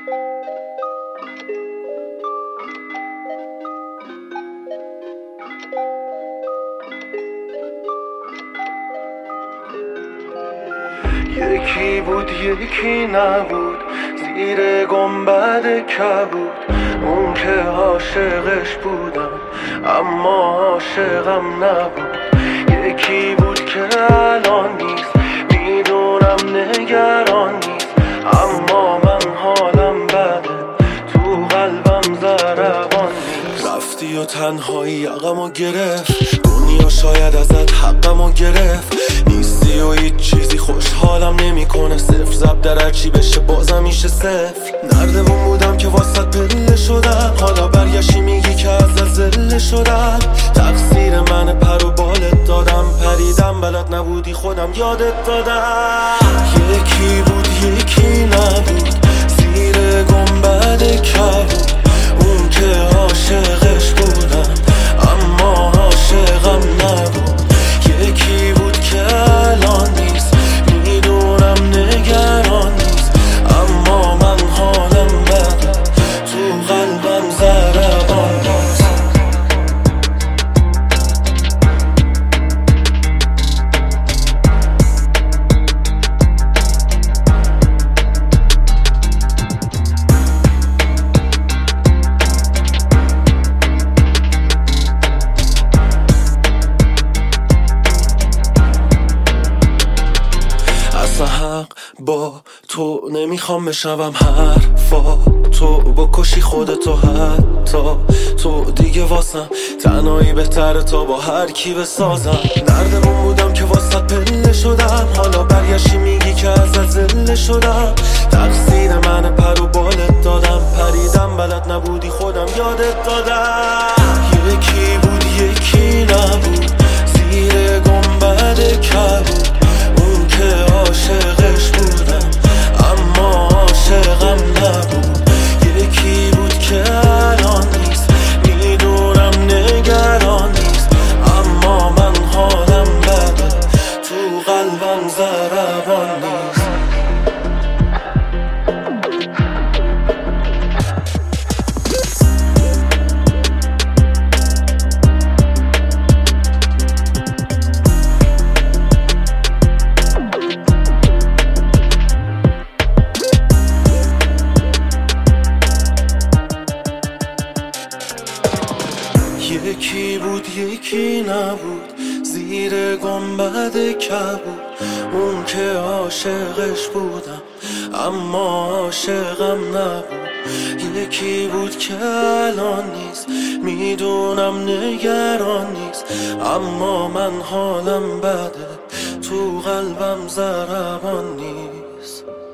یکی بود یکی نبود، زیر گنبد کبود. اون که عاشقش بودم اما عاشقم نبود. یکی بود که الان نیست، میدونم نگران نیست، اما من حالم بده، تو قلبم ضربان نیست. رفتی و تنهایی یقمو گرفت، دنیا شاید ازت حقمو گرفت. نیستی و هیچ چیزی خوشحالم نمیکنه، صفر زب در هرچی بشه بازم میشه صفر. نردمون بودم که واسط پله شدم، حالا برگشتی میگی که ازت زله شدم. تقصیر من پر و بالت دادم، پریدم بلد نبودی خودم یادت دادم. یکی بود یکی نبود، زیر گنبد کبود. اون که عاشقش بودم اما عاشقم نبود. یکی بود که الان نیست، میدونم نگران نیست، اما من حالم بده، تو قلبم ضربان نیست. حق با تو نمیخوام بشنوم حرفا تو، بکشی خودتو حتی تو دیگه واسم تنهایی بهتره تا با هر کی بسازم. نردمون بودم که واسط پله شدم، حالا برگشتی میگی که ازت زله شدم. تقصیر من پر و بالت دادم، پریدم بلد نبودی خودم یادت دادم. یکی بود یکی نبود، زیر گنبد کبود. اون که عاشقش بودم اما عاشقم نبود. یکی بود که الان نیست، میدونم نگران نیست، اما من حالم بده، تو قلبم ضربان نیست. یکی بود یکی نبود، زیر گنبد کبود. اون که عاشقش بودم اما عاشقم نبود. یکی بود که الان نیست، میدونم نگران نیست، اما من حالم بده، تو قلبم ضربان نیست.